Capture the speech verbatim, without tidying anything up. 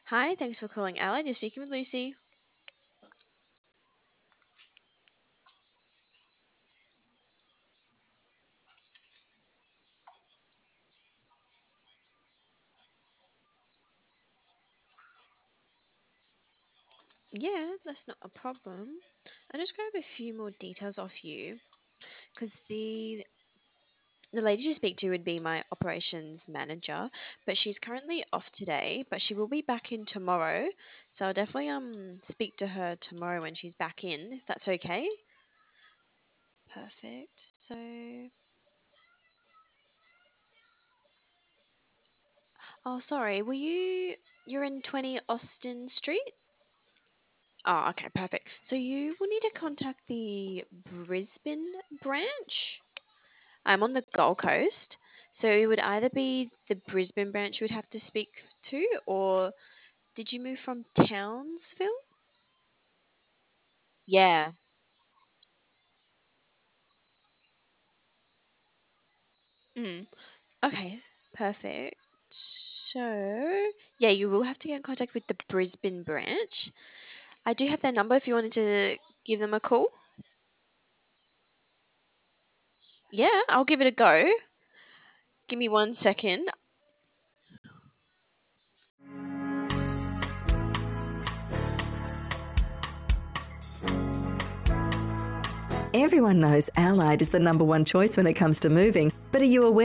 Hi, thanks for calling Allied. You're speaking with Lucy. Yeah, that's not a problem. I'll just grab a few more details off you because the the lady you speak to would be my operations manager, but she's currently off today, but she will be back in tomorrow. So I'll definitely um speak to her tomorrow when she's back in, if that's okay. Perfect. So, oh, sorry, were you you're in twenty Austin Street? Oh, okay, perfect. So you will need to contact the Brisbane branch. I'm on the Gold Coast, so it would either be the Brisbane branch you would have to speak to, or did you move from Townsville? Yeah. Mm. Okay, perfect. So, yeah, you will have to get in contact with the Brisbane branch. I do have their number if you wanted to give them a call. Yeah, I'll give it a go. Give me one second. Everyone knows Allied is the number one choice when it comes to moving, but are you aware